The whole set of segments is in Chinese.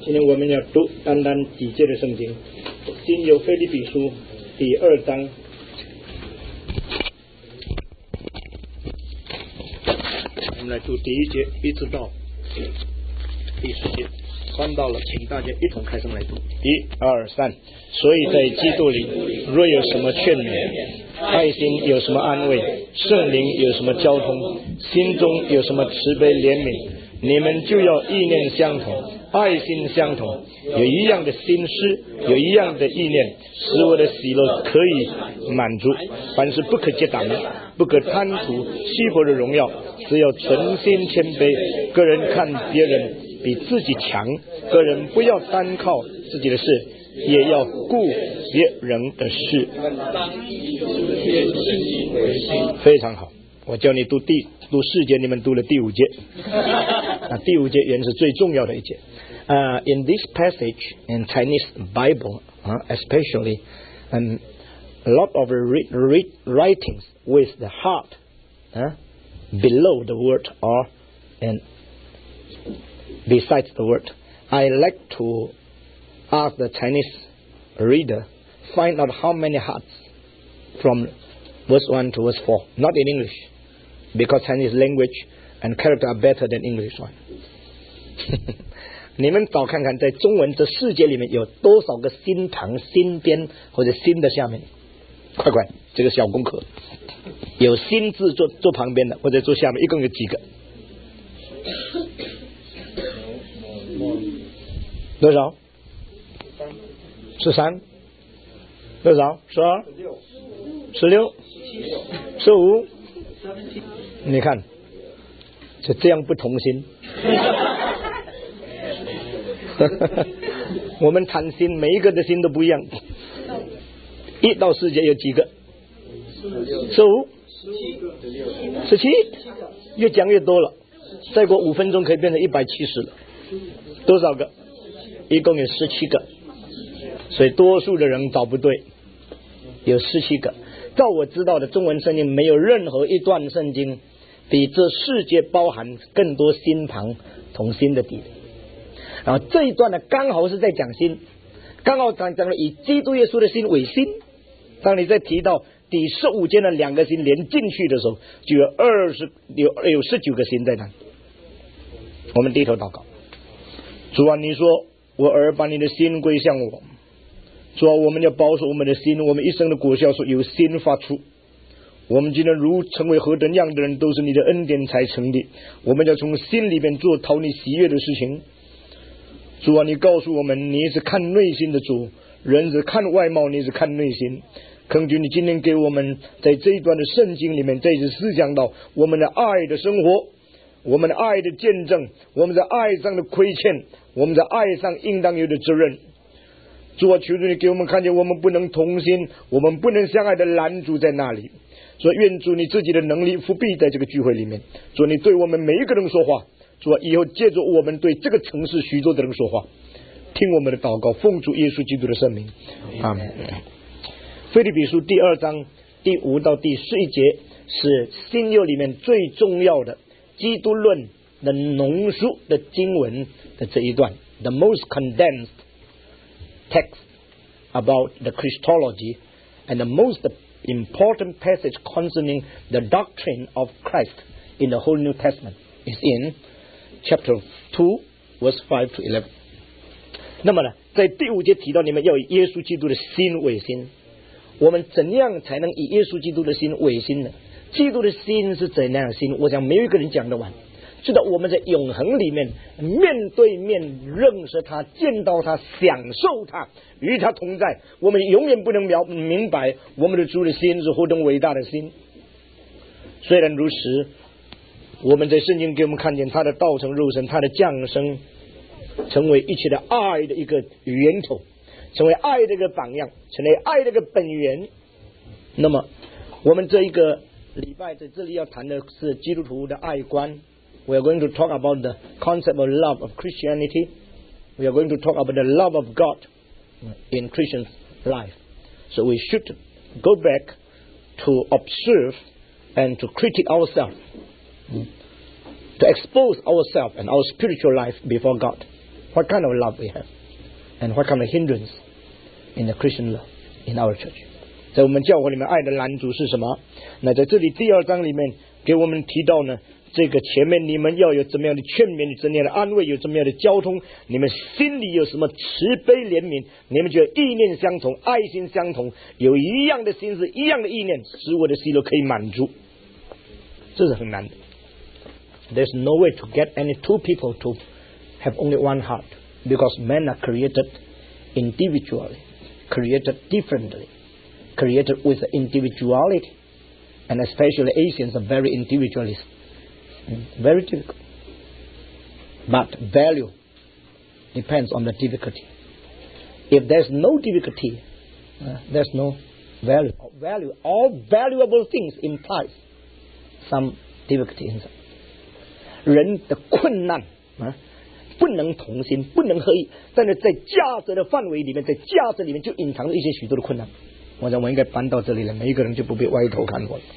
今天我们要读单单几节的圣经，经由腓立比书第2章。我们来读第1节一直到第10节，翻到了，请大家一同开声来读。1、2、3。所以在基督里，若有什么劝勉，爱心有什么安慰，圣灵有什么交通，心中有什么慈悲怜悯，你们就要意念相同，爱心相同，有一样的心思，有一样的意念，使我的喜乐可以满足。凡事不可结党，不可贪图虚浮的荣耀，只要存心谦卑，个人看别人比自己强，个人不要单靠自己的事，也要顾别人的事。非常好，我教你读4节，你们读了第5节。第5节原是最重要的一节。In this passage in Chinese Bible, especially, a lot of writings with the heart below the word or and besides the word. I like to ask the Chinese reader find out how many hearts from verse 1 to verse 4. Not in English, because Chinese language and character are better than English one. 你们找看看，在中文这4节里面有多少个心旁、心边或者心的下面？快，这个小功课，有心字做旁边的或者做下面，一共有几个？多少？13？多少？12、16、15？你看，就这样不同心。我们谈心，每一个的心都不一样。1到4节有几个？15、17，越讲越多了。再过5分钟可以变成170了。多少个？一共有17个。所以多数的人找不对，有17个。照我知道的，中文圣经没有任何一段圣经比这4节包含更多心旁同心的地。然后这一段呢，刚好是在讲心，刚好讲了以基督耶稣的心为心。当你在提到第15节的2个心连进去的时候，就有19个心在那。我们低头祷告。主啊，你说我儿把你的心归向我。主啊，我们要保守我们的心，我们一生的果效是由心发出。我们今天如成为何等样的人，都是你的恩典才成的。我们要从心里面做讨你喜悦的事情。主啊，你告诉我们，你是看内心的主，人是看外貌，你是看内心。恳求你今天给我们在这一段的圣经里面，这一次思想到我们的爱的生活，我们的爱的见证，我们在爱上的亏欠，我们在爱上应当有的责任。主啊，求主你给我们看见，我们不能同心，我们不能相爱的拦阻在那里。所以愿主你自己的能力复辟在这个聚会里面。主，你对我们每一个人说话。主啊，以后借着我们对这个城市许多的人说话，听我们的祷告，奉主耶稣基督的圣名，阿们。腓立比书第2章第5到第11节是新约里面最重要的基督论的浓缩的经文的这一段 ，the most condensed text about the Christology and the most important passage concerning the doctrine of Christ in the whole New Testament is in Chapter 2, verse 5 to 11。那么呢，在第5节提到你们要以耶稣基督的心为心。我们怎样才能以耶稣基督的心为心呢？基督的心是怎样的心？我想没有一个人讲得完。知道我们在永恒里面面对面认识他，见到他，享受他，与他同在，我们永远不能明白我们的主的心是何等伟大的心。虽然如此，我们在圣经给我们看见他的道成肉身，他的降生成为一切的爱的一个源头，成为爱的一个榜样，成为爱的一个本源。那么我们这一个礼拜在这里要谈的是基督徒的爱观。We are going to talk about the concept of love of Christianity. We are going to talk about the love of God in Christian life. So we should go back to observe and to critique ourselves, to expose ourselves and our spiritual life before God. what kind of love we have, and what kind of hindrance in the Christian love in our church. 在我们教会里面，爱的拦阻是什么？那在这里第2章里面给我们提到呢，这个前面你们要有怎么样的劝勉，有怎么样的安慰，有怎么样的交通，你们心里有什么慈悲怜悯，你们觉得意念相同，爱心相同，有一样的心思，一样的意念，使我的喜乐可以满足。这是很难的。There's no way to get any two people to have only one heart, because men are created individually, created differently, created with individuality, and especially Asians are very individualist, very difficult. But value depends on the difficulty. If there's no difficulty, there's no value. Value, all valuable things implies some difficulty inside. 人的困难不能同心，不能合一，但是在价值的范围里面，在价值里面就隐藏着一些许多的困难。我想我应该搬到这里了，每一个人就不必歪头看我了。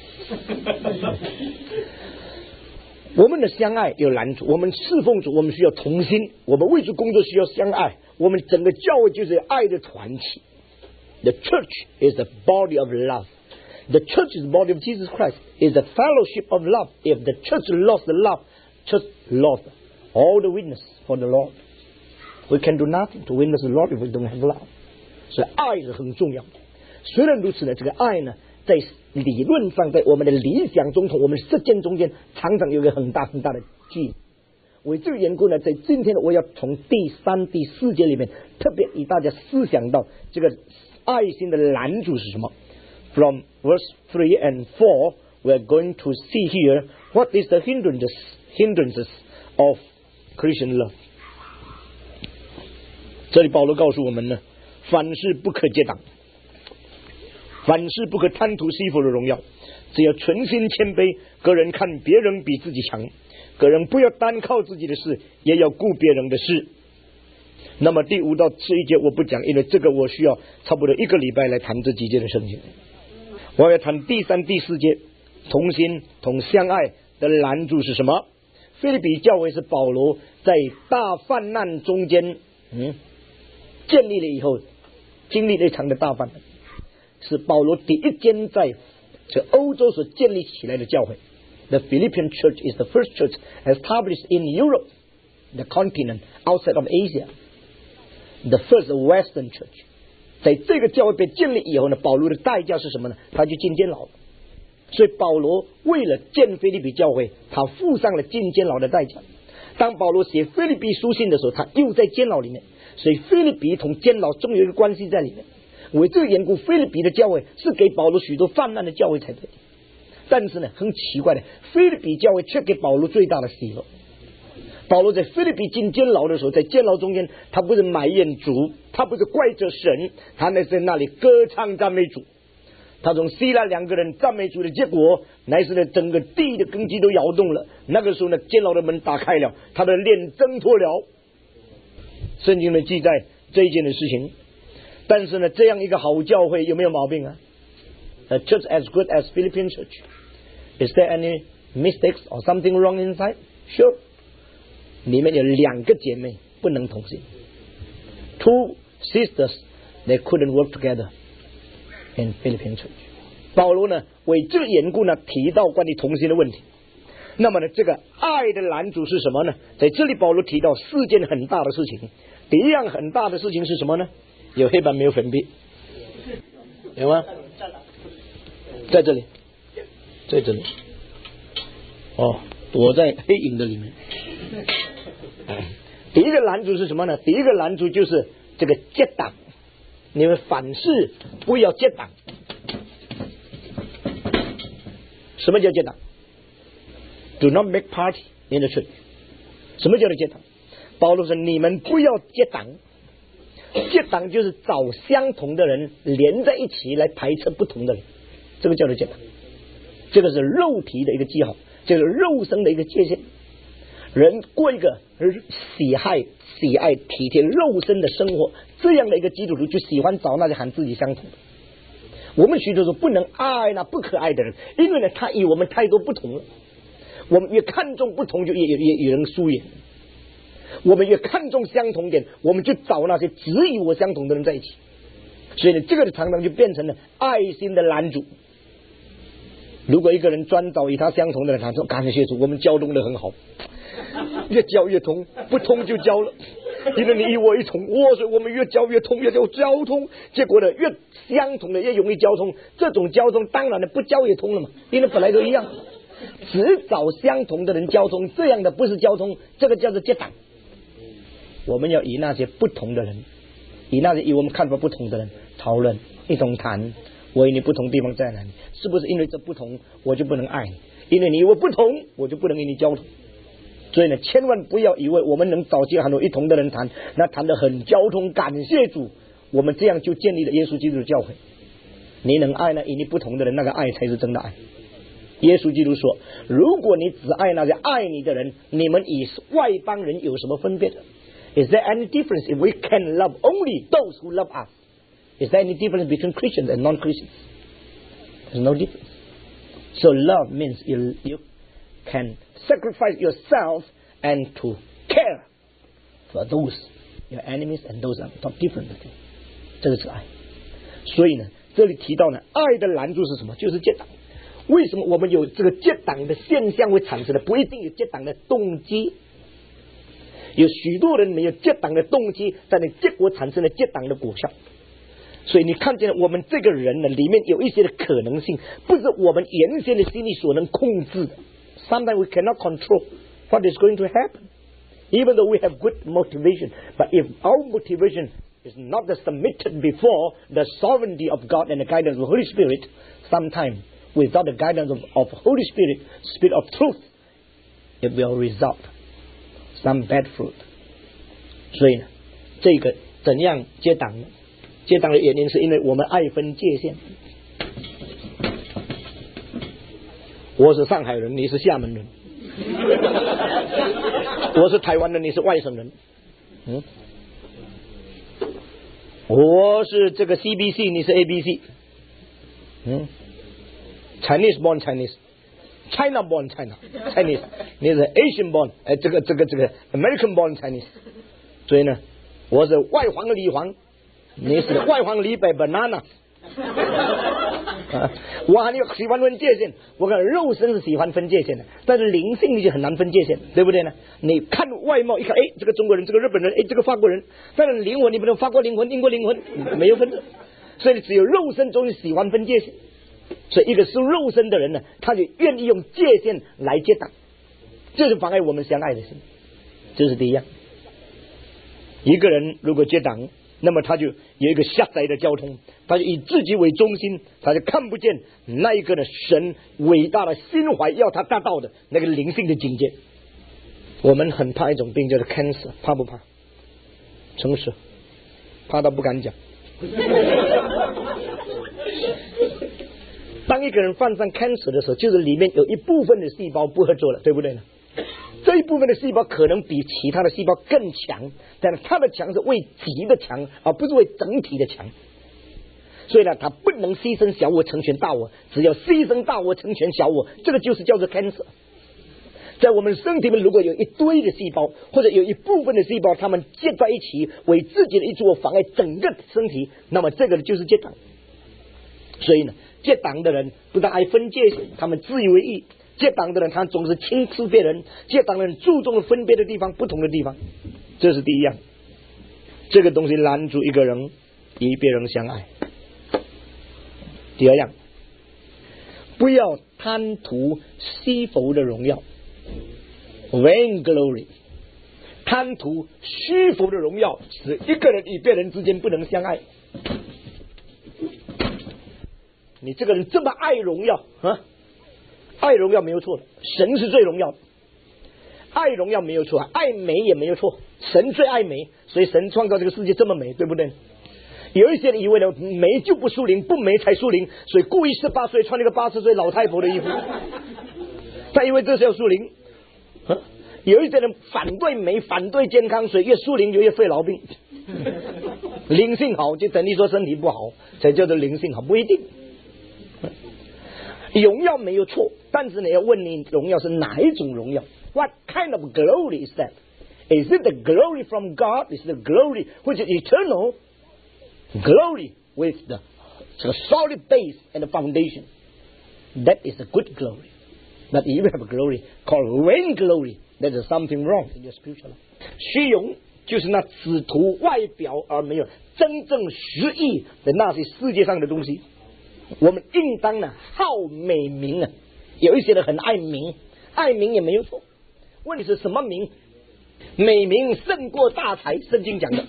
我们的相爱有拦阻，我们侍奉主，我们需要同心，我们为主工作需要相爱，我们整个教会就是爱的团体。The church is the body of love. The church is the body of Jesus Christ. Is the fellowship of love. If the church lost the love, church lost all the witness for the Lord. We can do nothing to witness the Lord if we don't have love. 所以爱是很重要的。虽然如此呢，这个爱呢，在理论上，在我们的理想中同我们实践中间，常常有一个很大很大的距离。为这个缘故呢，在今天呢，我要从第3、第4节里面，特别与大家思想到这个爱心的拦阻是什么。From verse 3 and 4, we are going to see here what is the hindrances of Christian love. 这里保罗告诉我们呢，凡事不可结党，凡事不可贪图媳妇的荣耀，只要存心谦卑，个人看别人比自己强，个人不要单靠自己的事，也要顾别人的事。那么第5到11节我不讲，因为这个我需要差不多1个礼拜来谈这几节的圣经。我要谈第3、第4节，同心同相爱的拦阻是什么？腓立比教会是保罗在大患难中间建立了以后，经历了一场的大患难，是保罗第一间在这欧洲所建立起来的教会。The Philippian church is the first church established in Europe, the continent outside of Asia, the first Western church. 在这个教会被建立以后呢，保罗的代价是什么呢？他就进监牢。所以保罗为了建腓立比教会，他付上了进监牢的代价。当保罗写腓立比书信的时候，他又在监牢里面，所以腓立比同监牢总有一个关系在里面。为这个缘故，腓立比的教会是给保罗许多泛滥的教会才对。但是呢，很奇怪的，腓立比教会却给保罗最大的喜乐。保罗在腓立比进监牢的时候，在监牢中间，他不是埋怨主，他不是怪责神，他那是在那里歌唱赞美主。他从希腊2个人赞美主的结果，乃是呢整个地的根基都摇动了。那个时候呢，监牢的门打开了，他的脸挣脱了。圣经的记载这一件的事情。但是呢，这样一个好教会有没有毛病啊？A church as good as Philippian church, is there any mistakes or something wrong inside? Sure. 里面有2个姐妹不能同心。Two sisters, they couldn't work together in Philippian church. 保罗呢，为这个缘故呢，提到关于同心的问题。那么呢，这个爱的拦阻是什么呢？在这里保罗提到4件很大的事情。第一样很大的事情是什么呢？有黑板没有粉笔？有吗？在这里，在这里。哦，躲在黑影的里面。第一个拦阻是什么呢？第一个拦阻就是这个结党，你们凡事不要结党。什么叫结党？ Do not make party in the church. 什么叫做结党？保罗说你们不要结党。结党就是找相同的人连在一起来排斥不同的人，这个叫做结党。这个是肉体的一个记号，这个肉身的一个界限。人过一个喜爱体贴肉身的生活，这样的一个基督徒就喜欢找那些和自己相同的。我们许多时候不能爱那不可爱的人，因为呢他与我们太多不同了。我们越看重不同，就越有人疏远。 我们越看重相同点，我们就找那些只与我相同的人在一起。所以呢，这个常常就变成了爱心的拦阻。如果一个人专找与他相同的人，他说感谢主，我们交通的很好，越交越通，不通就交了。因为你与我一同，所以我们越交越通，越交通，结果呢，越相同的越容易交通。这种交通当然的不交也通了嘛，因为本来都一样。只找相同的人交通，这样的不是交通，这个叫做结党。我们要与那些不同的人，与那些与我们看法不同的人讨论，一同谈。我与你不同地方在哪里？是不是因为这不同我就不能爱你？因为你与我不同，我就不能与你交通。所以呢，千万不要以为我们能找几个很多一同的人谈，那谈得很交通，感谢主，我们这样就建立了耶稣基督的教会。你能爱呢，与你不同的人，那个爱才是真的爱。耶稣基督说，如果你只爱那些爱你的人，你们与外邦人有什么分别的？ Is there any difference if we can love only those who love us? Is there any difference between Christians and non-Christians? There's no difference. So love means you can sacrifice yourself and to care for those your enemies and those are not different. 这个是爱。所以呢，这里提到呢，爱的拦阻是什么？就是结党。为什么我们有这个结党的现象会产生的？不一定有结党的动机。有许多人没有结党的动机，但是结果产生了结党的果效。所以你看见我们这个人呢，里面有一些的可能性，不是我们原先的心理所能控制的。Sometimes we cannot control what is going to happen, even though we have good motivation. But if our motivation is not submitted before the sovereignty of God and the guidance of the Holy Spirit, sometimes without the guidance of Holy Spirit, Spirit of truth, it will result some bad fruit. 所以呢，这个怎样结党呢？结党的原因是因为我们爱分界限。我是上海人，你是厦门人；我是台湾人，你是外省人。我是这个 CBC， 你是 ABC。Chinese born Chinese。China born Chinese， 你是 Asian born， 这个 American born Chinese。所以呢，我是外黄里黄，你是外黄里白 banana。我还喜欢分界限，我看肉身是喜欢分界限的，但是灵性你就很难分界限，对不对呢？你看外貌一看，这个中国人，这个日本人，这个法国人，但是灵魂你不能法国灵魂、英国灵魂没有分，所以只有肉身中喜欢分界限。所以一个是肉身的人呢，他就愿意用界限来结党，这是妨碍我们相爱的心。这是第一样。一个人如果结党，那么他就有一个狭窄的交通，他就以自己为中心，他就看不见那一个的神伟大的心怀要他达到的那个灵性的境界。我们很怕一种病叫做 cancer， 怕不怕？诚实，怕到不敢讲。当一个人患上 cancer 的时候，就是里面有一部分的细胞不合作了，对不对呢？这一部分的细胞可能比其他的细胞更强，但是它的强是为己的强，而不是为整体的强。所以呢，它不能牺牲小我成全大我，只要牺牲大我成全小我，这个就是叫做 cancer。在我们身体里面，如果有一堆的细胞，或者有一部分的细胞，它们结在一起，为自己的一做妨碍整个身体，那么这个就是结党。所以呢，结党的人不但爱分界限，他们自以为意。结党的人他总是轻视别人，结党的人注重分别的地方，不同的地方，这是第一样。这个东西拦住一个人与别人相爱。第二样，不要贪图虚浮的荣耀 ，vain glory， 贪图虚浮的荣耀，使一个人与别人之间不能相爱。你这个人这么爱荣耀啊！爱荣耀没有错的，神是最荣耀的，爱荣耀没有错，爱美也没有错，神最爱美，所以神创造这个世界这么美，对不对？有一些人以为呢，美就不属灵，不美才属灵，所以故意18岁穿那个80岁老太婆的衣服，他以为这是要属灵。有一些人反对美，反对健康，所以越属灵就越费老病。灵性好就等于说身体不好，才叫做灵性好，不一定。荣耀没有错，但是你要问你荣耀是哪一种荣耀 ？What kind of glory is that? Is it the glory from God? Is the glory which is eternal? Glory with the solid base and the foundation. That is a good glory. But if you have a glory called vain glory, there is something wrong in your spiritual life. 虚荣就是那只图外表而没有真正实意的那些世界上的东西。我们应当呢好美名啊，有一些人很爱名，爱名也没有错。问题是什么名？美名胜过大财，圣经讲的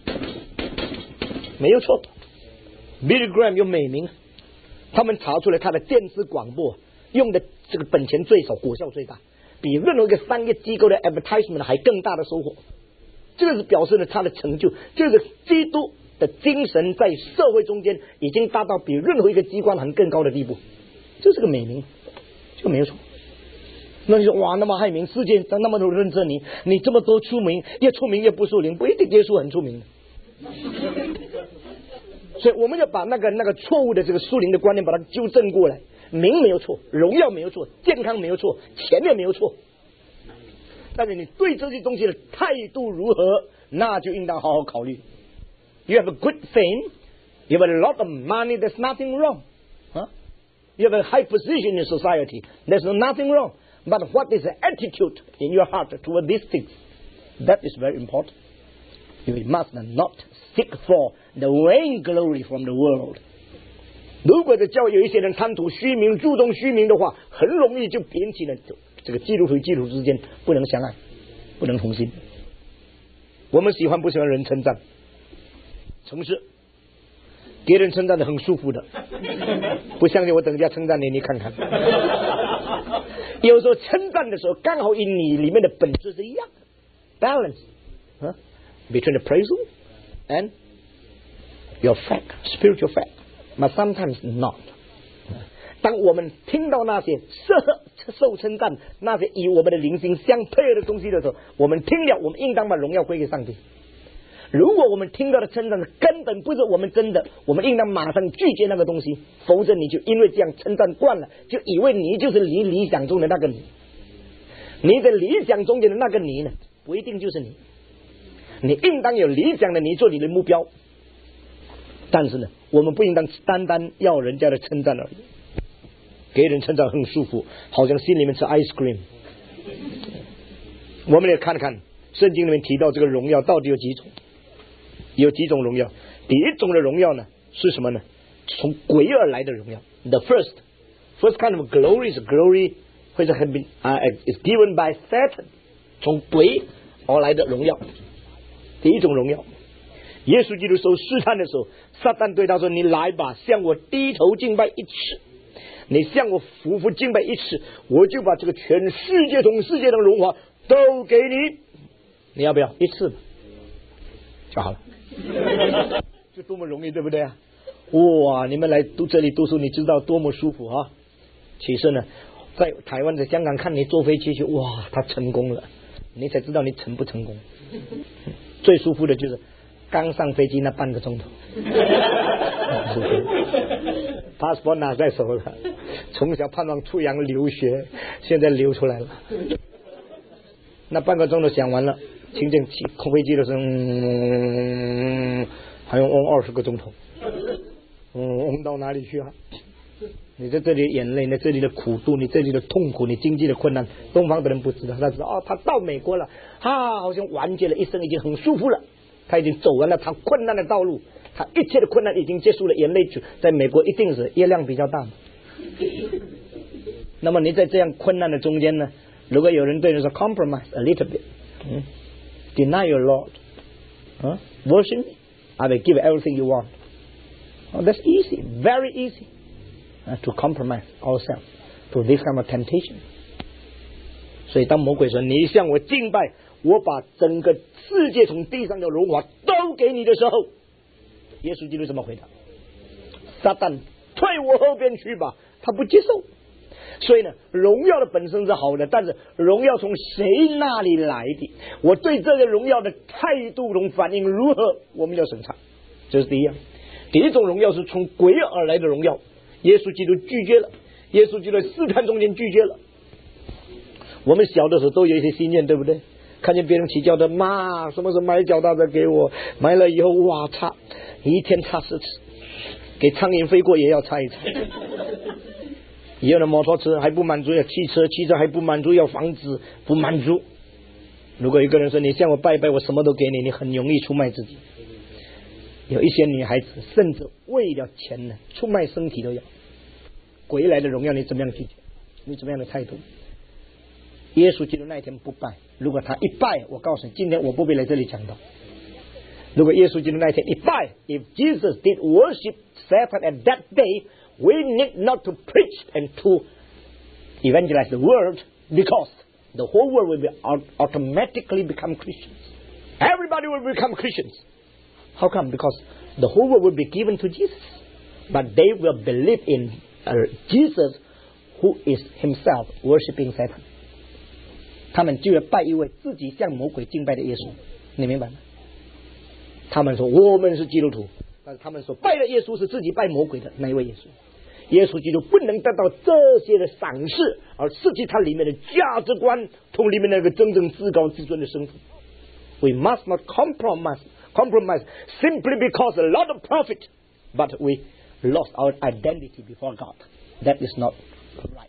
没有错。Billy Graham 有美名，他们查出来他的电视广播用的这个本钱最少，果效最大，比任何一个商业机构的 advertisement 还更大的收获。这个是表示了他的成就，就是基督的精神在社会中间已经达到比任何一个机关还更高的地步，这是个美名，这个没有错。那你说哇，那么害名，世界那么多人认识你，你这么多出名，越出名越不属灵，不一定耶稣很出名。所以我们要把那个错误的这个属灵的观念把它纠正过来。名没有错，荣耀没有错，健康没有错，钱也没有错，但是你对这些东西的态度如何，那就应当好好考虑。You have a good fame, you have a lot of money, there's nothing wrong. You have a high position in society, there's nothing wrong. But what is the attitude in your heart toward these things? That is very important. You must not seek for the vain glory from the world. 如果在教会有一些人贪图虚名，注重虚名的话，很容易就引起了这个基督徒与基督徒之间不能相爱，不能同心。我们喜欢不喜欢人称赞？诚实，别人称赞的很舒服的，不相信我等一下称赞你，你看看。有时候称赞的时候，刚好与你里面的本质是一样的 ，balance between the praise and your fact, spiritual fact, but sometimes not. 当我们听到那些受称赞，那些与我们的灵性相配合的东西的时候，我们听了，我们应当把荣耀归给上帝。如果我们听到的称赞根本不是我们真的，我们应当马上拒绝那个东西，否则你就因为这样称赞惯了，就以为你就是你理想中的那个你。你的理想中间的那个你呢，不一定就是你。你应当有理想的你做你的目标，但是呢，我们不应当单单要人家的称赞而已。给人称赞很舒服，好像心里面吃 ice cream。我们也看看圣经里面提到这个荣耀到底有几种。有几种荣耀？第一种的荣耀呢是什么呢？从鬼而来的荣耀。The first kind of glory is glory which has been is given by Satan， 从鬼而来的荣耀。第一种荣耀，耶稣基督受试探的时候，撒旦对他说：“你来吧，向我低头敬拜一次，你向我匍匐敬拜一次，我就把这个全世界同世界的荣华都给你。你要不要一次就好了？”就多么容易，对不对啊？哇！你们来这里读书，你知道多么舒服啊！其实呢，在台湾、在香港看你坐飞机去，哇，他成功了，你才知道你成不成功。最舒服的就是刚上飞机那半个钟头，passport 拿在手了，从小盼望出洋留学，现在流出来了。那半个钟头想完了。清正起空飞机的时候，还用20个钟头，到哪里去啊？你在这里的眼泪，你这里的苦度，你这里的痛苦，你经济的困难，东方的人不知道，他知道他到美国了，好像完结了一生，已经很舒服了，他已经走完了他困难的道路，他一切的困难已经结束了，眼泪在美国一定是月亮比较大。那么你在这样困难的中间呢，如果有人对你说 compromise a little bit。Deny your Lord, worship me, I will give everything you want. That's easy, very easy to compromise ourselves to this kind of temptation. 所以当魔鬼说你向我敬拜，我把整个世界从地上的荣华都给你的时候，耶稣基督怎么回答？撒旦，退我后边去吧，他不接受。所以呢，荣耀的本身是好的，但是荣耀从谁那里来的？我对这个荣耀的态度中反应如何？我们要审查，这是第一样。第一种荣耀是从鬼而来的荣耀，耶稣基督拒绝了，耶稣基督在试探中间拒绝了。我们小的时候都有一些心愿，对不对？ 看见别人骑脚踏，妈，什么时候买脚踏车给我？买了以后，哇擦，一天擦10次，给苍蝇飞过也要擦一擦。以后的摩托车还不满足，要汽车还不满足，要房子不满足。如果一个人说你向我拜拜，我什么都给你，你很容易出卖自己。有一些女孩子甚至为了钱呢，出卖身体都要。归来的荣耀你怎么样拒绝？你怎么样的态度？耶稣基督那一天不拜，如果他一拜，我告诉你，今天我不会来这里讲到。如果耶稣基督那一天一拜 ，if Jesus did worship Satan at that day, we need not to preach and to evangelize the world, because the whole world will be automatically become Christians. Everybody will become Christians. How come? Because the whole world will be given to Jesus, but they will believe in Jesus, who is himself worshiping Satan. 他们就要拜一位自己向魔鬼敬拜的耶稣，你明白吗？他们说我们是基督徒，但是他们说拜的耶稣是自己拜魔鬼的那一位耶稣。耶稣基督不能得到这些的赏识，而失去他里面的价值观，同里面那个真正至高至尊的身份。We must not compromise simply because a lot of profit, but we lost our identity before God. That is not right.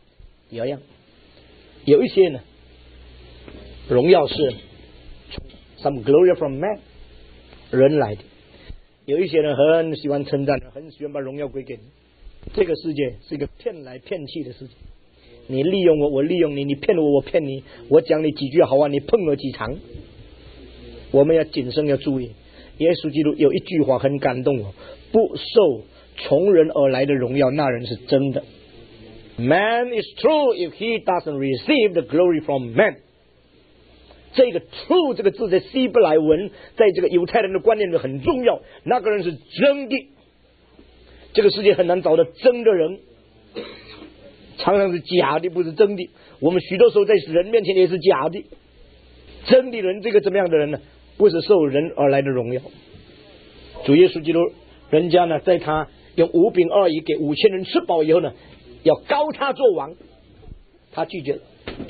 有一些呢，荣耀是 some glory from man 人来的，有一些人很喜欢称赞，很喜欢把荣耀归给你。这个世界是一个骗来骗去的世界，你利用我，我利用你，你骗我，我骗你，我讲你几句好话，你碰我几场。我们要谨慎，要注意。耶稣基督有一句话很感动我：不受从人而来的荣耀，那人是真的。Man is true if he doesn't receive the glory from man. 这个 true 这个字在希伯来文，在这个犹太人的观念里很重要。那个人是真的。这个世界很难找到真的人，常常是假的，不是真的。我们许多时候在人面前也是假的。真的人，这个怎么样的人呢？不是受人而来的荣耀。主耶稣基督，人家呢，在他用5饼2鱼给5000人吃饱以后呢，要膏他做王，他拒绝了。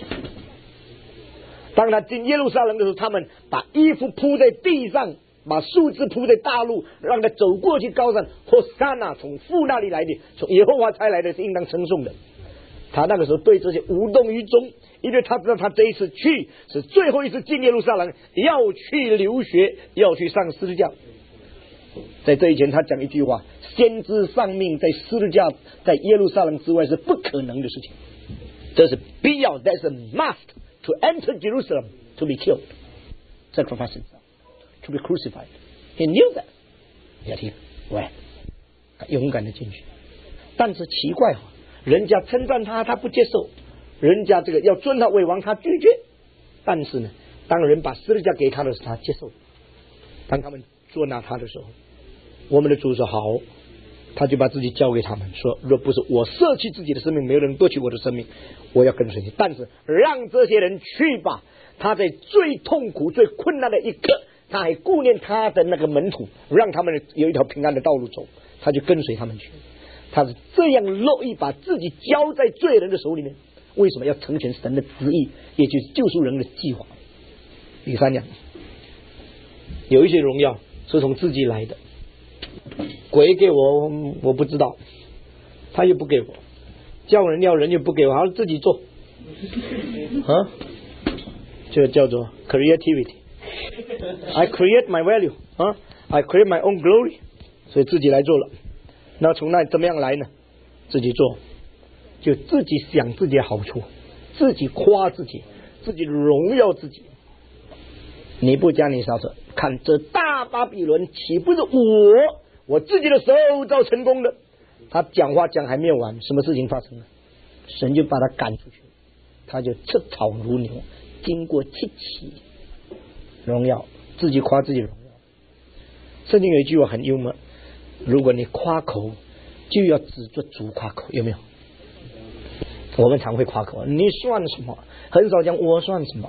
当他进耶路撒冷的时候，他们把衣服铺在地上，把树枝铺在大路，让他走过去高山。或撒那从父那里来的，从耶和华才来的，是应当称颂的。他那个时候对这些无动于衷，因为他知道他这一次去是最后一次进耶路撒冷，要去留学，要去上十字架。在这以前他讲一句话：先知丧命在十字架，在耶路撒冷之外是不可能的事情，这是必要， That's a must to enter Jerusalem to be killed, sacrifice himself, to be crucified. He knew that, yet he went. 勇敢的进去。但是奇怪，人家称赞他，他不接受；人家这个要尊他为王，他拒绝。但是呢，当人把十字架给他的时候，他接受。当他们捉拿他的时候，我们的主说好，他就把自己交给他们，说若不是我舍弃自己的生命，没有人夺取我的生命，我要跟随你。但是让这些人去吧。他在最痛苦最困难的一刻，他还顾念他的那个门徒，让他们有一条平安的道路走，他就跟随他们去。他是这样乐意把自己交在罪人的手里面。为什么要成全神的旨意，也就是救赎人的计划？第三讲，有一些荣耀是从自己来的，鬼给我，我不知道，他又不给我，叫人要人又不给我，还是自己做啊？这叫做 creativity. I create my value, I create my own glory. 所以自己来做了。那从那怎么样来呢？自己做，就自己想自己的好处，自己夸自己，自己荣耀自己。尼布甲尼撒说：“看这大巴比伦，岂不是我自己的手造成功的？”他讲话讲还没有完，什么事情发生了？神就把他赶出去，他就吃草如牛。经过7期荣耀，自己夸自己荣耀。圣经有一句话很幽默：如果你夸口，就要指着主夸口，有没有？我们常会夸口，你算什么？很少讲我算什么。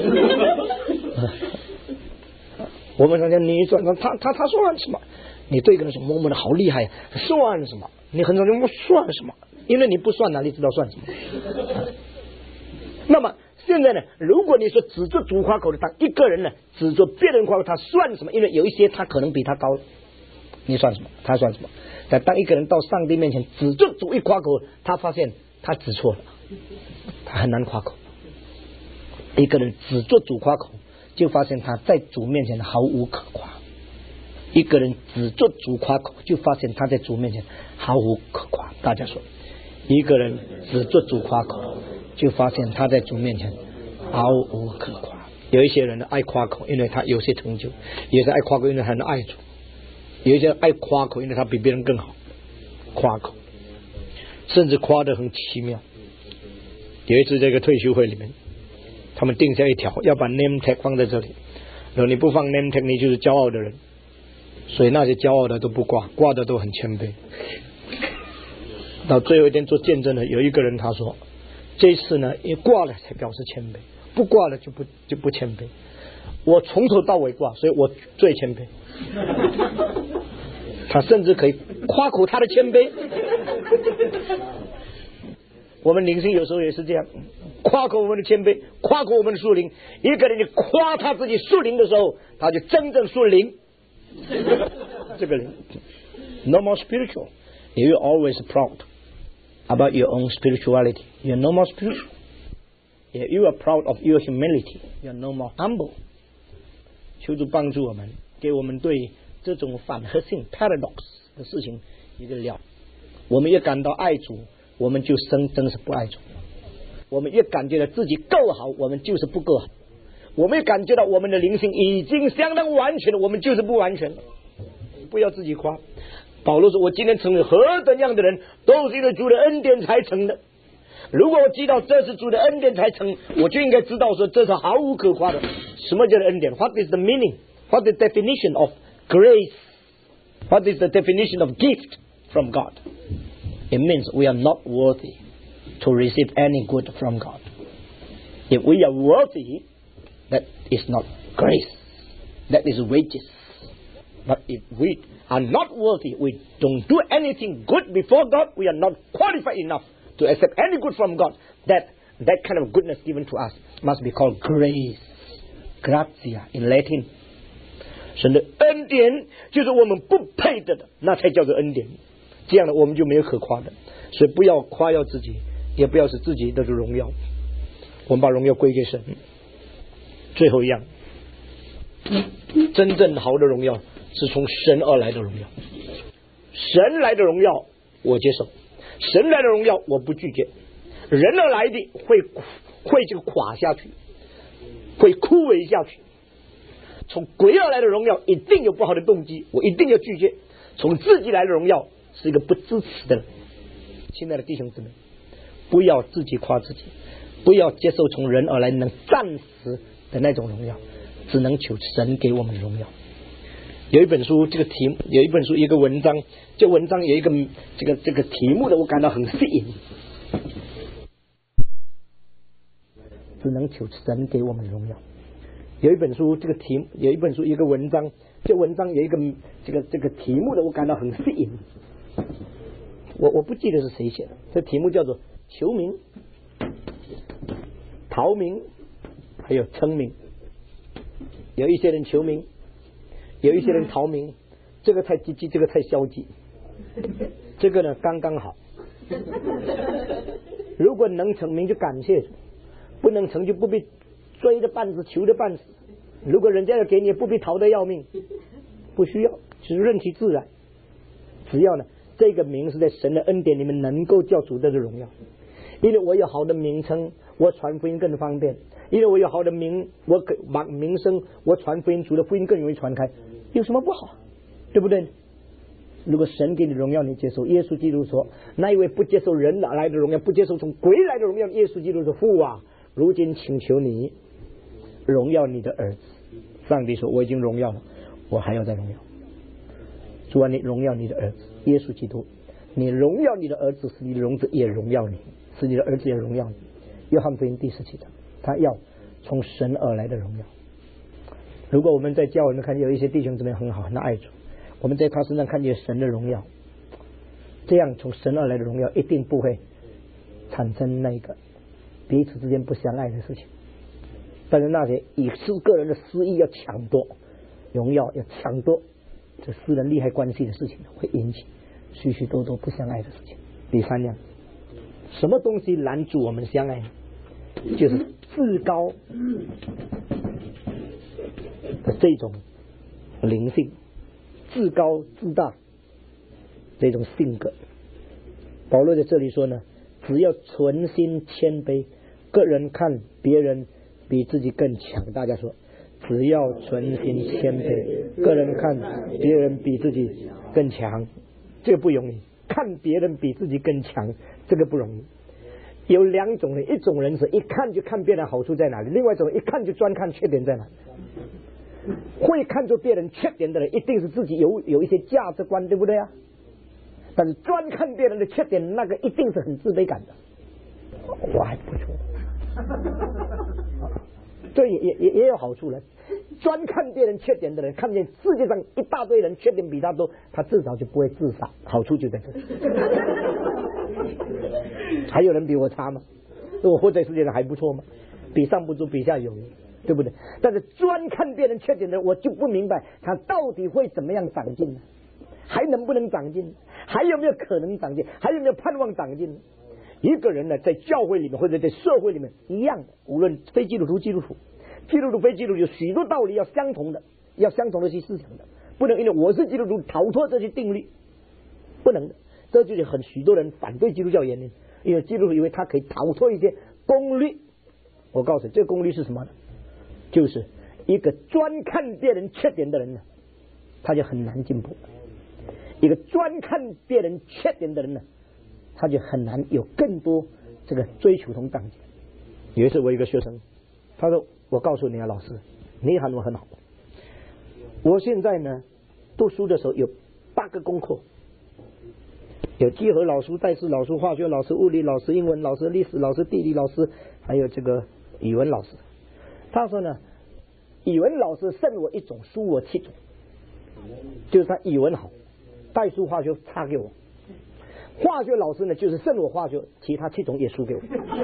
我们常讲你算什么，他算什么？你对一个人说某某的好厉害，算什么？你很少讲我算什么，因为你不算哪里知道算什么。那么现在呢，如果你说只做主夸口的，当一个人呢只做别人夸口，他算什么？因为有一些他可能比他高，你算什么？他算什么？但当一个人到上帝面前只做主一夸口，他发现他指错了，他很难夸口。一个人只做主夸口，就发现他在主面前毫无可夸。一个人只做主夸口，就发现他在主面前毫无可夸。大家说，一个人只做主夸口，就发现他在主面前毫无可夸。有一些人爱夸口，因为他有些成就；有些爱夸口，因为他很爱主；有一些爱夸口，因为他比别人更好。夸口，甚至夸得很奇妙。有一次这个退休会里面，他们定下一条，要把 name tag 放在这里。如果你不放 name tag， 你就是骄傲的人。所以那些骄傲的都不挂，挂的都很谦卑。到最后一天做见证的有一个人他说，这次呢因为挂了才表示谦卑，不挂了就不谦卑。我从头到尾挂，所以我最谦卑。他甚至可以夸口他的谦卑。我们灵性有时候也是这样，夸口我们的谦卑，夸口我们的属灵。一个人你夸他自己属灵的时候，他就真正属灵。这个人 no more spiritual. You're always proud about your own spirituality. You're no more spiritual. You are proud of your humility. You're no more humble. 求主帮助我们，给我们对这种反合性 paradox 的事情一个了。我们越感到爱主，我们就真是不爱主。我们越感觉到自己够好，我们就是不够好。我们感觉到我们的灵性已经相当完全了，我们就是不完全了。不要自己夸。保罗说，我今天成为何等样的人，都是因为主的恩典才成的。如果我知道这是主的恩典才成，我就应该知道说这是毫无可夸的。什么叫做恩典？ What is the meaning? What is the definition of grace? What is the definition of gift from God? It means we are not worthy to receive any good from God. If we are worthy, that is not grace. That is wages. But if we are not worthy, we don't do anything good before God, we are not qualified enough to accept any good from God. That kind of goodness given to us must be called grace. Gratia in Latin. 神的恩典就是我们不配的，那才叫做恩典。这样的我们就没有可夸的。所以不要夸耀自己，也不要使自己得着荣耀。我们把荣耀归给神。最后一样，真正好的荣耀是从神而来的荣耀。神来的荣耀我接受，神来的荣耀我不拒绝。人而来的会这个垮下去，会枯萎下去。从鬼而来的荣耀一定有不好的动机，我一定要拒绝。从自己来的荣耀是一个不支持的人。亲爱的弟兄姊妹，不要自己夸自己，不要接受从人而来能暂时的那种荣耀，只能求神给我们的荣耀。有一本书，一个文章，这文章有一个这个题目的，我感到很吸引。只能求神给我们的荣耀。有一本书，一个文章，这文章有一个这个题目的，我感到很吸引。我不记得是谁写的，这题目叫做求名、逃名，还有称名。有一些人求名，有一些人逃名，这个太积极，这个太消极。这个呢刚刚好。如果能成名就感谢主，不能成就不必追着半死求着半死。如果人家要给你，不必逃得要命，不需要，就是顺其自然。只要呢这个名是在神的恩典里面能够叫主得的荣耀。因为我有好的名称，我传福音更方便；因为我有好的名，我名声，我传福音，主的福音更容易传开，有什么不好？对不对？如果神给你荣耀，你接受。耶稣基督说，那一位不接受人来的荣耀，不接受从鬼来的荣耀，耶稣基督说，父啊，如今请求你荣耀你的儿子。上帝说，我已经荣耀了，我还要再荣耀。主啊，你荣耀你的儿子耶稣基督，你荣耀你的儿子，使你的儿子也荣耀你，使你的儿子也荣耀你。约翰福音第17章，他要从神而来的荣耀。如果我们在教会里面看见有一些弟兄姊妹很好，很爱主，我们在他身上看见神的荣耀，这样从神而来的荣耀一定不会产生那个彼此之间不相爱的事情。 但是那些以个人的私意要抢夺荣耀，要抢夺这私人利害关系的事情，会引起许许多多不相爱的事情。第三样，什么东西拦阻我们相爱呢？就是自高的这种灵性，自高自大这种性格。保罗在这里说呢，只要存心谦卑，个人看别人比自己更强。大家说，只要存心谦卑，个人看别人比自己更强，这个不容易。看别人比自己更强，这个不容易。有两种人，一种人是一看就看别人好处在哪里，另外一种人一看就专看缺点在哪里。会看出别人缺点的人，一定是自己有一些价值观，对不对啊？但是专看别人的缺点，那个一定是很自卑感的。我还不错，这也有好处了。专看别人缺点的人，看见世界上一大堆人缺点比他多，他至少就不会自杀。好处就在这里。还有人比我差吗？我活在世界上还不错吗？比上不足，比下有余，对不对？但是专看别人缺点的人，我就不明白他到底会怎么样长进呢？还能不能长进？还有没有可能长进？还有没有盼望长进？一个人呢，在教会里面或者在社会里面一样的，无论非基督徒、基督徒、基督徒、非基督徒，有许多道理要相同的，要相同的去思想的，不能因为我是基督徒逃脱这些定律，不能的。这就是很许多人反对基督教原因，因为基督徒以为他可以逃脱一些公律。我告诉你，这个公律是什么呢？就是一个专看别人缺点的人呢，他就很难进步；一个专看别人缺点的人呢，他就很难有更多这个追求同长进。有一次我一个学生，他说：“我告诉你啊，老师，你喊我很好。我现在呢，读书的时候有8个功课。”有集合老师、代数老师、化学老师、物理老师、英文老师、历史老师、地理老师，还有这个语文老师。他说呢，语文老师胜我1种，输我7种，就是他语文好，代数、化学差给我。化学老师呢，就是胜我化学，其他7种也输给我。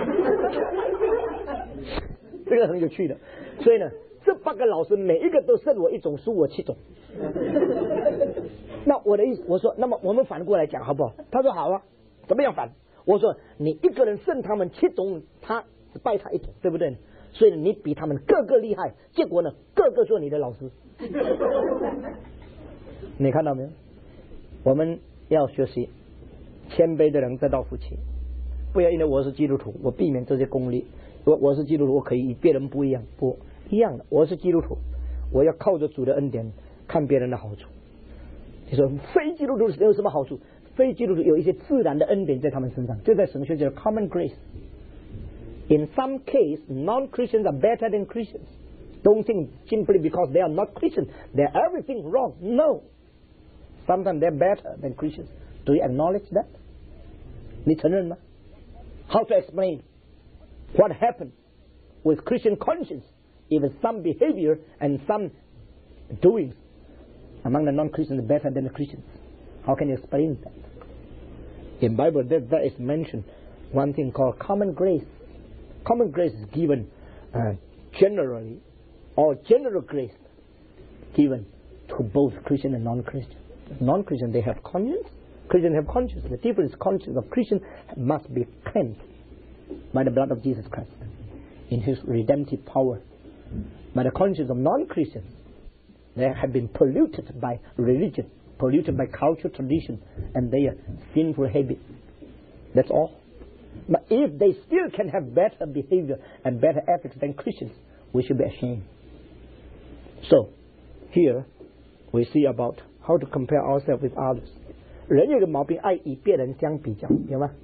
这个很有趣的。所以呢，这8个老师每一个都胜我1种，输我7种。那我的意思，我说，那么我们反过来讲好不好？他说好啊，怎么样反？我说你一个人胜他们7种，他只败他1种，对不对？所以你比他们个个厉害，结果呢，个个做你的老师。你看到没有？我们要学习谦卑的人得到福气，不要因为我是基督徒，我避免这些功利。我是基督徒，我可以与别人不一样，不一样的。我是基督徒，我要靠着主的恩典看别人的好处。你说非基督徒有什么好处？非基督徒有一些自然的恩典在他们身上，这在神学叫 common grace。 In some case, non-Christians are better than Christians. Don't think simply because they are not Christians, they're everything wrong. No. Sometimes they're better than Christians. Do you acknowledge that? 你承认吗？ How to explain what happened with Christian conscience if some behavior and some doings among the non-Christians better than the Christians? How can you explain that? In Bible there is mentioned one thing called common grace. Common grace is given generally, or general grace given to both Christian and non-Christian. Non-Christian, they have conscience. Christians have conscience. The difference conscience of Christian must be cleansed by the blood of Jesus Christ in His redemptive power. But the conscience of non-Christians, they have been polluted by religion, polluted by cultural tradition, and their sinful habits. That's all. But if they still can have better behavior and better ethics than Christians, we should be ashamed. So, here we see about how to compare ourselves with others. 人有个毛病，爱与别人相比较，有吗？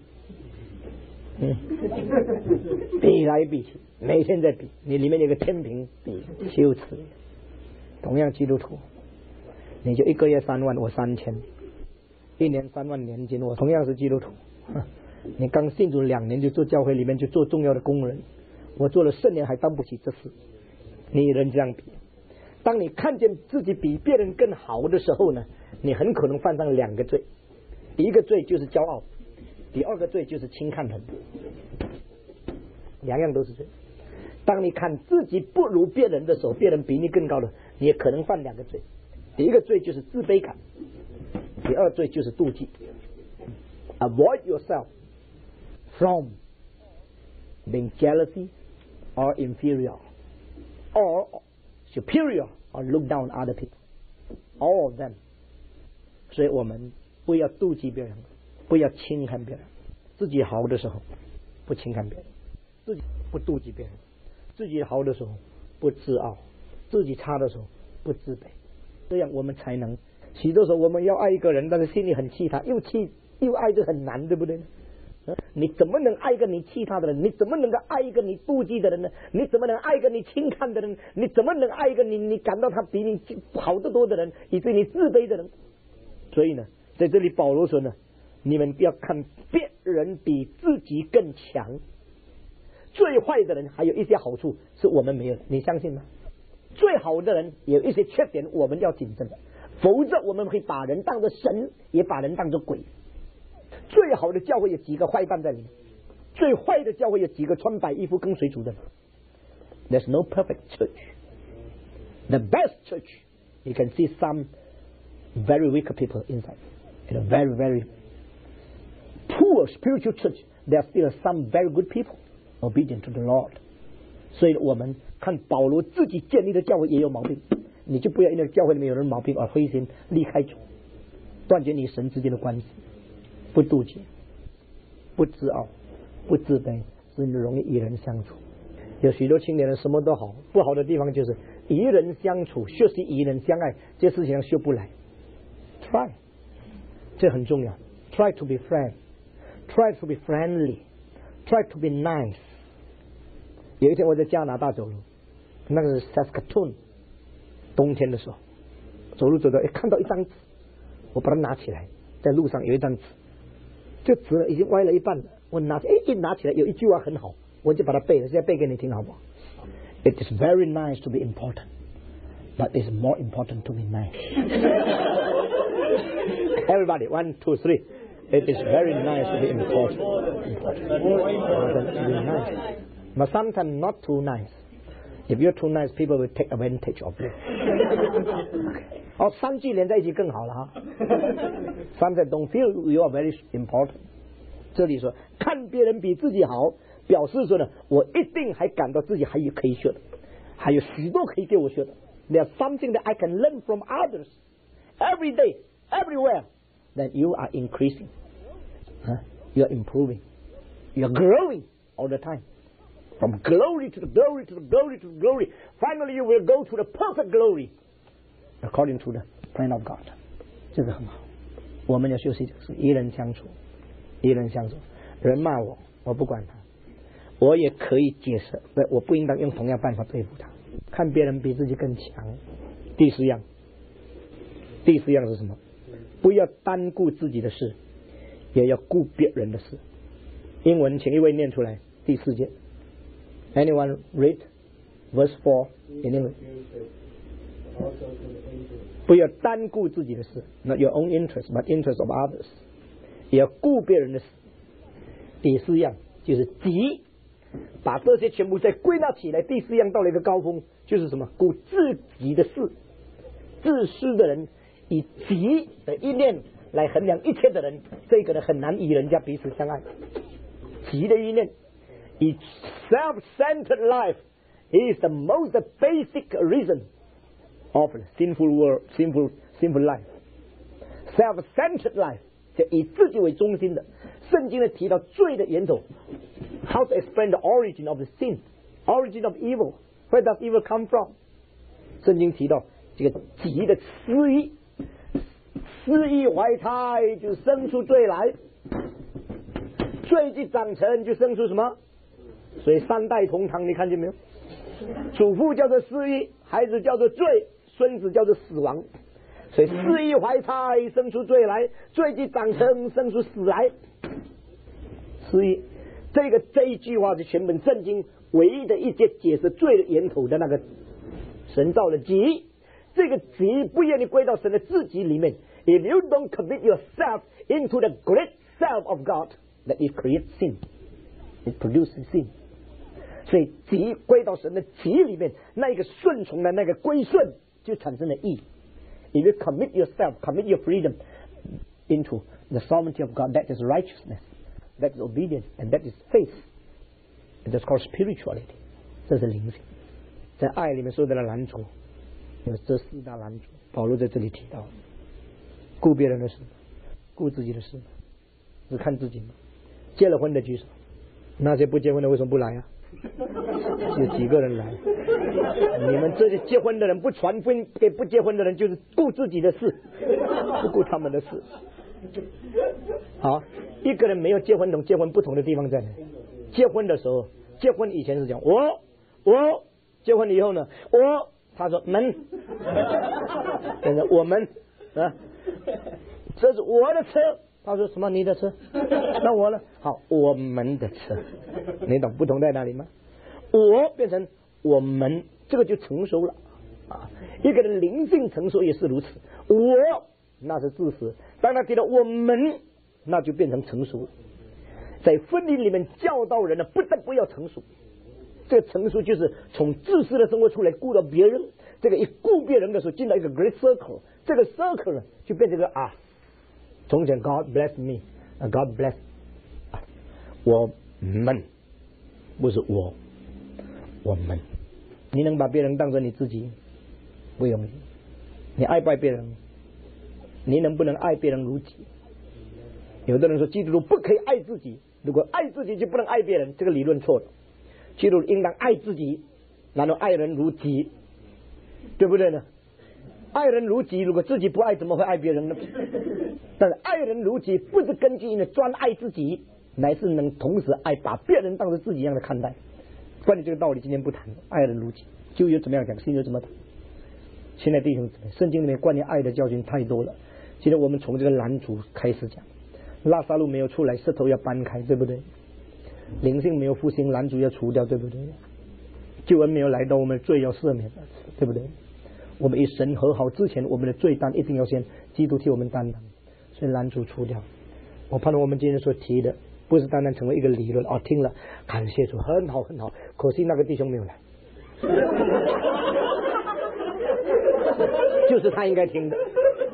比来比去，每天在比，你里面有个天平比，羞耻。同样基督徒，你就1个月3万，我3000，1年3万年金，我同样是基督徒。你刚信主2年就做教会里面就做重要的工人，我做了10年还当不起这事。你人这样比，当你看见自己比别人更好的时候呢，你很可能犯上2个罪。第一个罪就是骄傲，第2个罪就是轻看人，2样都是罪。 当你看自己不如别人的时候，别人比你更高的，你也可能犯2个罪。第一个罪就是自卑感，第二罪就是妒忌。Avoid yourself from being jealousy or inferior or superior or look down on other people. All of them. 所以我们不要妒忌别人，不要轻看别人。自己好的时候不轻看别人，自己不妒忌别人，自己好的时候不自傲，自己差的时候不自卑。这样我们才能，许多时候我们要爱一个人，但是心里很气他，又气又爱就很难，对不对呢？你怎么能爱一个你气他的人？你怎么能够爱一个你妒忌的人呢？你怎么能爱一个你轻看的人？你怎么能爱一个你感到他比你好得多的人，以至于你自卑的人？所以呢，在这里保罗说呢，你们要看别人比自己更强。最坏的人还有一些好处是我们没有的，你相信吗？最好的人有一些缺点，我们要谨慎的，否则我们会把人当作神，也把人当作鬼。最好的教会有几个坏蛋在里面，最坏的教会有几个穿白衣服跟随主的。There's no perfect church. The best church, you can see some very wicked people inside. In a very, very poor spiritual church, there are still some very good people obedient to the Lord. 所以我们看保罗自己建立的教会也有毛病，你就不要因为教会里面有人毛病而灰心离开主，断绝你神之间的关系。不妒忌，不自傲，不自卑，使你容易与人相处。有许多青年人什么都好，不好的地方就是与人相处，学习与人相爱，这事情学不来。Try， 这很重要。Try to be friend， try to be friendly， try to be nice。有一天我在加拿大走路，那个是 Saskatoon， 冬天的时候，走路走到看到一张纸，我把它拿起来，在路上有一张纸，这纸已经歪了一半了，我拿起一拿起来有一句话很好，我就把它背了，现在背给你听好不好？ It is very nice to be important, but it's more important to be nice. Everybody, 1, 2, 3. It is very nice to be important to be nice, but sometimes not too nice. If you're too nice, people will take advantage of you. 哦，三句连在一起更好了哈。Sometimes don't feel you are very important. 这里说看别人比自己好，表示说呢，我一定还感到自己还有可以学的，还有许多可以给我学的。There's something that I can learn from others every day, everywhere. Then you are increasing, you are improving, you are growing all the time. From glory to the glory to the glory to the glory. Finally, you will go to the perfect glory, according to the plan of God. 这个很好，我们要学习就是与人相处，与人相处。人骂我，我不管他，我也可以解释，我不应当用同样办法对付他。看别人比自己更强。第四样是什么？不要单顾自己的事，也要顾别人的事。英文请一位念出来，第4节。Anyone read verse 4 in English? 不要单顾自己的事 ，not your own interest, but interest of others. 也要顾别人的事。第4样就是己，把这些全部再归纳起来。第4样到了一个高峰，就是什么？顾自己的事。自私的人以己的意念来衡量一切的人，这个人很难与人家彼此相爱。己的意念。以 self-centered life is the most basic reason of sinful world, sinful life. Self-centered life 就以自己为中心的。圣经呢提到罪的源头 ，How to explain the origin of the sin, origin of evil? Where does evil come from? 圣经提到这个己的私意，私意怀胎就生出罪来，罪既长成就生出什么？所以3代同堂，你看见没有？祖父叫做私意，孩子叫做罪，孙子叫做死亡。所以私意怀胎生出罪来，罪既长成生出死来。私意，这一句话是全本圣经唯一的一节解释罪的源头的那个神造的己。这个己不愿意归到神的自己里面。If you don't commit yourself into the great self of God, that it creates sin, it produces sin. 所以极归到神的极里面，那一个顺从的那个归顺就产生了义。If you commit yourself, commit your freedom into the sovereignty of God, that is righteousness, that is obedience, and that is faith. It is called spirituality. 这是灵性，在爱里面受到了拦阻，有这四大拦阻。保罗在这里提到，顾别人的事，顾自己的事，只看自己吗？结了婚的举手，那些不结婚的为什么不来啊？有几个人来？你们这些结婚的人不传福音给不结婚的人，就是顾自己的事，不顾他们的事。好，一个人没有结婚同结婚不同的地方在哪？结婚的时候，结婚以前是讲我，结婚以后呢，他说们，现在我们啊，这是我的车。他说什么？你的车？那我呢？好，我们的车，你懂不同在哪里吗？我变成我们，这个就成熟了啊！一个人灵性成熟也是如此。我那是自私，当他提到我们，那就变成成熟了。在婚姻里面教导人呢，不得不要成熟。这个成熟就是从自私的生活出来，顾到别人。这个一顾别人的时候，进到一个 great circle， 这个 circle 呢就变成个啊。从前 God bless me, God bless us. 我们不是我们。你能把别人当成你自己不容易。你爱不爱别人？你能不能爱别人如己？有的人说基督徒不可以爱自己，如果爱自己就不能爱别人，这个理论错了。基督徒应当爱自己，然后爱人如己，对不对呢？爱人如己，如果自己不爱，怎么会爱别人呢？但是爱人如己不是根据你专爱自己，乃是能同时爱把别人当成自己一样的看待。关于这个道理今天不谈，爱人如己就有怎么样讲，新约怎么谈。现在弟兄姊妹，圣经里面关于爱的教训太多了。今天我们从这个拦阻开始讲，拉撒路没有出来，石头要搬开，对不对？灵性没有复兴，拦阻要除掉，对不对？救恩没有来到，我们罪要赦免，对不对？我们与神和好之前，我们的罪担一定要先基督替我们担当，所以拦阻除掉。我盼望我们今天所提的不是单单成为一个理论，听了感谢主，很好很好，可惜那个弟兄没有来，就是他应该听的，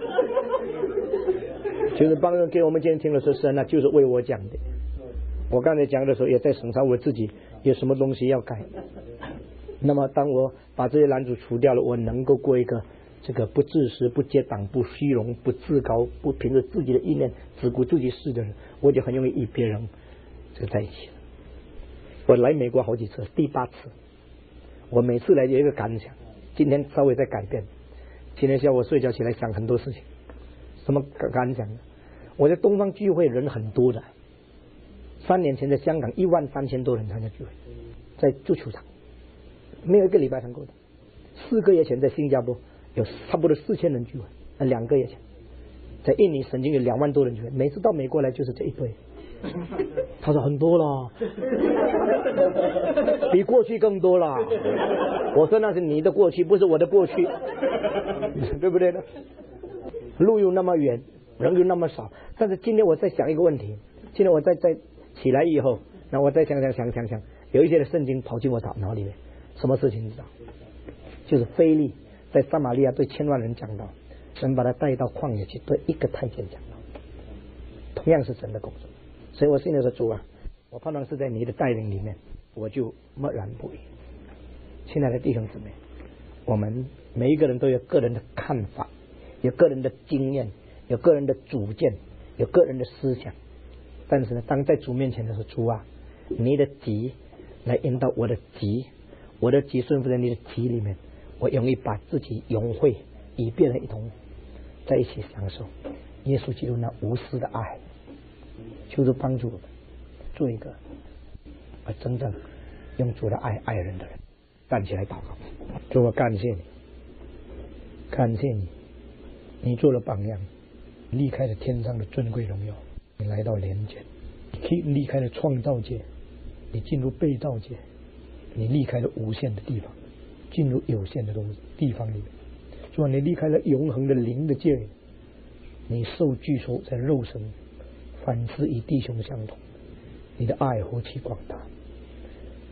就是帮人给我们今天听了说神啊，就是为我讲的。我刚才讲的时候也在审查我自己有什么东西要改。那么当我把这些拦阻除掉了，我能够过一个这个不自私、不结党、不虚荣、不自高、不凭着自己的意念只顾自己事的人，我就很容易与别人这个在一起了。我来美国好几次，第8次，我每次来有一个感想，今天稍微在改变。今天下午睡觉起来想很多事情，什么感想呢？我在东方聚会人很多的，3年前在香港13000多人参加聚会，在足球场。没有一个礼拜能够的。4个月前在新加坡有差不多4000人聚会，2个月前在印尼曾经有2万多人聚会，每次到美国来就是这一堆。他说很多了，比过去更多了。我说那是你的过去，不是我的过去，对不对呢？路又那么远，人又那么少。但是今天我在想一个问题，今天我在起来以后，那我再想，有一些的圣经跑进我脑里面。什么事情你知道？就是腓利在撒玛利亚对1000万人讲道，神把他带到旷野去对一个太监讲道，同样是神的工作。所以我心里说主啊，我盼望是在你的带领里面，我就默然不语。亲爱的弟兄姊妹，我们每一个人都有个人的看法，有个人的经验，有个人的主见，有个人的思想。但是呢，当在主面前的时候，主啊，你的急来引导我的急，我的急顺服在你的急里面，我容易把自己融汇，与别人一同在一起享受耶稣基督那无私的爱。求主帮助我们做一个真正用主的爱爱人的人。站起来祷告。主，我感谢你，感谢你，你做了榜样，离开了天上的尊贵荣耀，你来到人间，你离开了创造界，你进入被造界，你离开了无限的地方，进入有限的地方里面。主啊，你离开了永恒的灵的界，你受拘束在肉身，凡事与弟兄相同，你的爱何其广大！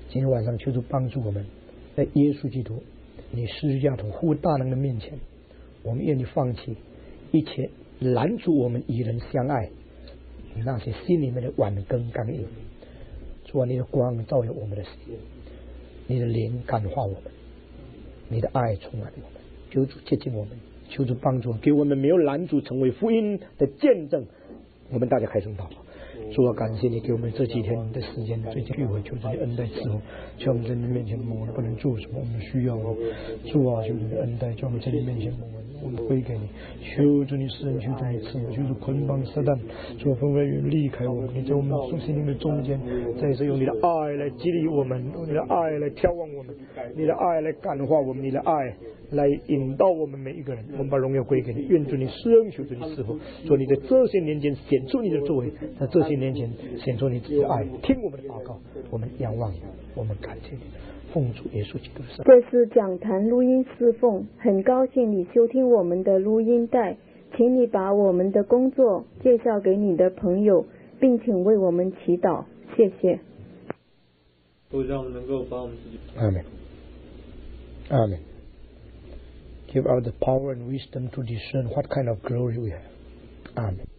今天晚上求主帮助我们，在耶稣基督你十字架同复活大能的面前，我们愿意放弃一切拦阻我们与人相爱那些心里面的顽梗刚硬。主啊，你的光照耀我们的心，你的灵感化我们，你的爱充满我们。求主接近我们，求主帮助，给我们没有拦阻成为福音的见证。我们大家开声祷告。主啊，感谢你给我们这几天的时间，最近聚会，求主你恩待赐福，求我们在你面前蒙恩，不能做什么，我们需要主啊，求主你恩待，叫我们在你面前蒙恩，我们归给你，求主你施恩，求主你赐福，求主捆绑撒旦，主啊，分外远离开我们，你在我们属心灵的中间，再次用你的爱来激励我们，用你的爱来眺望我们，你的爱来感化我们，你的爱来引导我们每一个人。我们把荣耀归给你，愿主你施恩，求主你赐福，主你在这些年间显出你的作为，在这些年前显出你自己的爱，听我们的祷告，我们仰望你，我们感谢你，奉主耶稣基督的圣。 这是讲坛录音侍奉，很高兴你收听我们的录音带，请你把我们的工作介绍给你的朋友，并请为我们祈祷，谢谢。 都让我们能够把我们自己。 阿门，阿门。Give out the power and wisdom to discern what kind of glory we have. Amen.